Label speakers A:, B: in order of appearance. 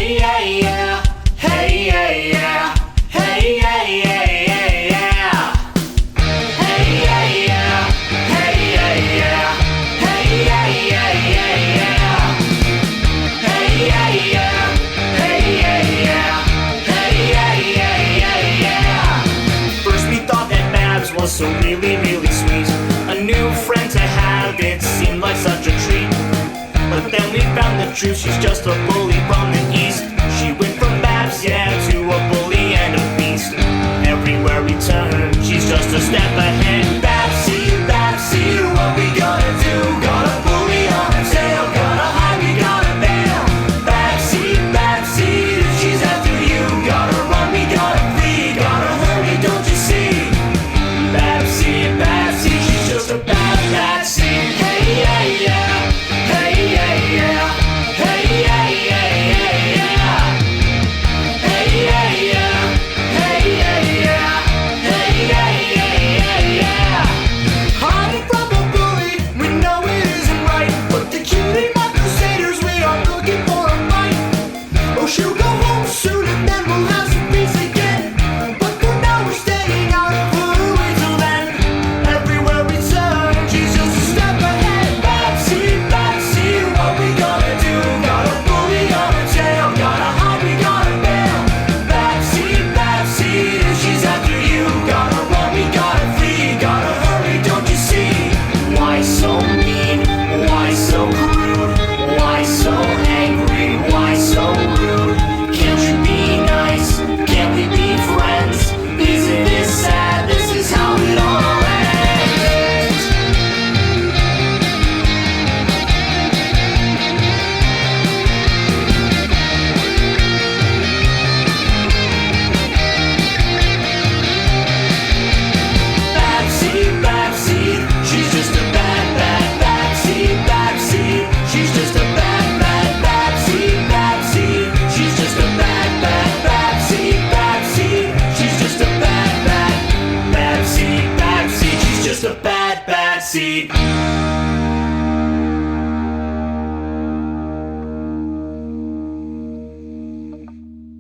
A: Hey, yeah, yeah. Hey, yeah, yeah. Hey, yeah, yeah, yeah, yeah. Hey, yeah, yeah. Hey, yeah, yeah. Hey, yeah, yeah, yeah, yeah. Hey, yeah, yeah. Hey, yeah, yeah. Hey, yeah, yeah, yeah, yeah. First we thought that Babs was so really, really sweet. A new friend to have, it seemed like such a treat. But then we found the truth, she's just a bully from the east. She went from Babs, yeah, to a bully and a beast. Everywhere we turn, she's just a step ahead. Babsy, Babsy, what we gonna do? Got a bully on her tail, gotta hide, we gotta bail. Babsy, Babsy, she's after you. Gotta run, we gotta flee, gotta hurry, don't you see? Babsy, Babsy, she's just a bad Babsy. Hey, yeah, yeah. Hey, yeah, yeah. Hey, yeah, yeah, yeah, yeah. Hey, yeah, yeah. Hey, yeah, yeah. Hey, yeah, yeah, yeah, yeah. Hiding from a bully, we know it isn't right. But the cutie mark crusaders, we are looking for a fight. Oh, she'll go home soon and then we'll have some peace again. But for now we're staying out of her way till then. Everywhere we turn, she's just a step ahead. Babsy, Babsy, what we gonna do? Got a bully on her tail, gotta hide, we gotta bail. Babsy, Babsy, she's after you. Gotta run, we gotta flee, gotta hurry, don't you see? Why so mean? Why so rude? Why so angry? Why so rude? Can't you be nice? Can't we be friends? Isn't this sad? This is how it all ends. Babsy, Babsy, she's just a bad, bad Babsy, Babsy, she's just a bad, bad Babsy, Babsy, she's just a bad, bad Babsy, Babsy, she's just a bad, bad Babsy, Babsy, she's just a bad, bad seed.